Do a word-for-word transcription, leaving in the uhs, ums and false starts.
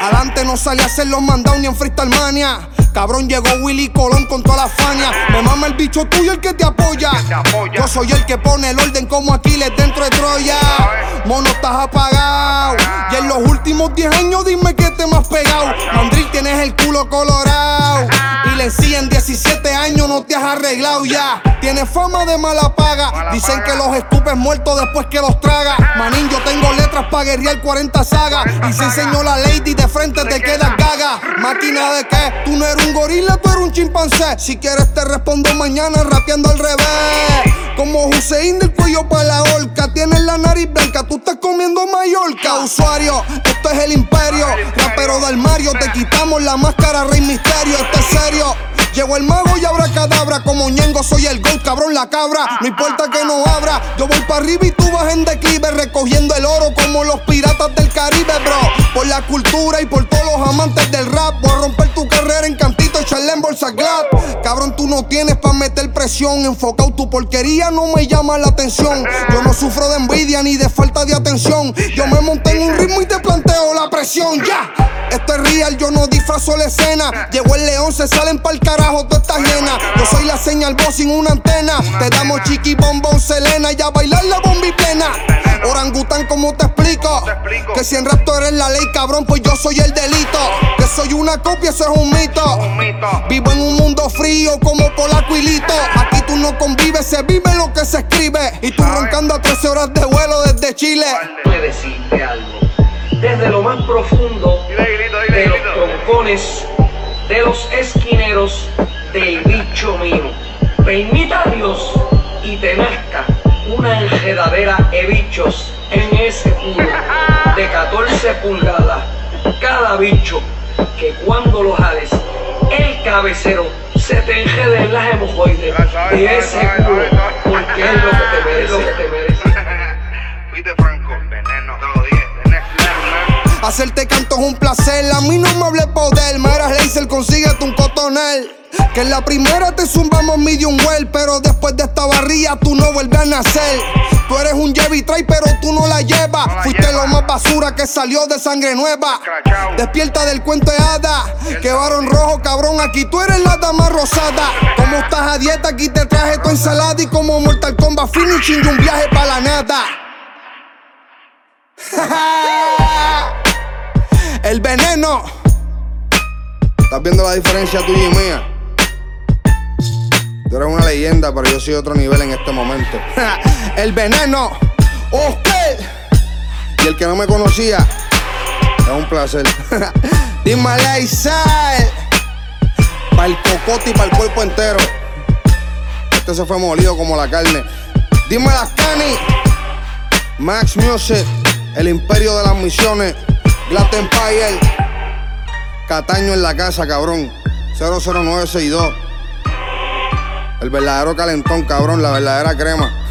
Adelante no sale a hacer los mandados ni en Freestyle Mania. Cabrón, llegó Willy Colón con toda la faña. Me mama el bicho tuyo el que te apoya. Yo soy el que pone el orden como Aquiles dentro de Troya. Mono, estás apagado. Y en los últimos diez años dime que te me has pegado. Mandril, tienes el culo colorado. Y le sí en diecisiete años no te has arreglado ya. Tienes fama de mala paga. Dicen que los escupes muertos después que los traga. Manín, yo tengo letras pa' guerrear cuarenta sagas. Y si enseño la lady de frente te quedas gaga. Máquina de qué, tú no eres un gorila, tú eres un chimpancé. Si quieres te respondo mañana rapeando al revés. Como Hussein del cuello pa' la horca. Tienes la nariz blanca, tú estás comiendo Mallorca. Usuario, esto es el imperio. Rapero del Mario, te quitamos la máscara, Rey Misterio. Esto es serio. Llegó el mago y abracadabra. Como Ñengo soy el GOAT, cabrón, la cabra. No importa que no abra, yo voy pa' arriba y tú vas en declive. Recogiendo el oro como los piratas del Caribe, bro. Por la cultura y por todos los amantes del rap. Voy a romper tu carrera en cantito, echarle en bolsa glad. Cabrón, tú no tienes pa' meter presión. Enfocado tu porquería no me llama la atención. Yo no sufro de envidia ni de falta de atención. Yo me monté en un ritmo y te planteo la presión, ya. Esto es real, yo no disfrazo la escena. Llegó el león, se salen pa'l carajo, tú estás llena. Yo soy la señal voz sin una antena. Te damos chiqui, bombón, Selena. Y a bailar la bomba y plena. Orangután, ¿cómo te explico? Que si en rap tú eres la ley, cabrón, pues yo soy el delito. Que soy una copia, eso es un mito. Vivo en un mundo frío como Polaco y Lito. Aquí tú no convives, se vive lo que se escribe. Y tú roncando a trece horas de vuelo desde Chile. Puedo decirte algo. Desde lo más profundo de los troncones, de los esquineros, del bicho mío. Permita a Dios y te nazca una enredadera de bichos en ese culo de catorce pulgadas. Cada bicho que cuando lo jales, el cabecero se te enrede en las hemorroides de ese culo, porque es lo que te merece, lo que te merece. Viste, Franco, veneno, te lo dije. Hacerte canto es un placer, a mí no me hable poder. Mara Laser, consíguete un cotonel. Que en la primera te zumbamos medium well, pero después de esta barría tú no vuelves a nacer. Tú eres un Chevy Tray, pero tú no la llevas. No la Fuiste lleva. Lo más basura que salió de sangre nueva. Crachao. Despierta del cuento de hada. Que varón rojo, cabrón, aquí tú eres la dama rosada. Como estás a dieta, aquí te traje tu ensalada. Y como Mortal Kombat finishing de un viaje pa' la nada. El veneno. ¿Estás viendo la diferencia tuya y mía? Tú eres una leyenda, pero yo soy otro nivel en este momento. El veneno. Oscar. Y el que no me conocía, es un placer. Dímale Isal. Para el cocote y para el cuerpo entero. Este se fue molido como la carne. Dime las Cani. Max Music. El imperio de las misiones. Glad Empire. Cataño en la casa, cabrón. cero cero nueve seis dos. El verdadero calentón, cabrón. La verdadera crema.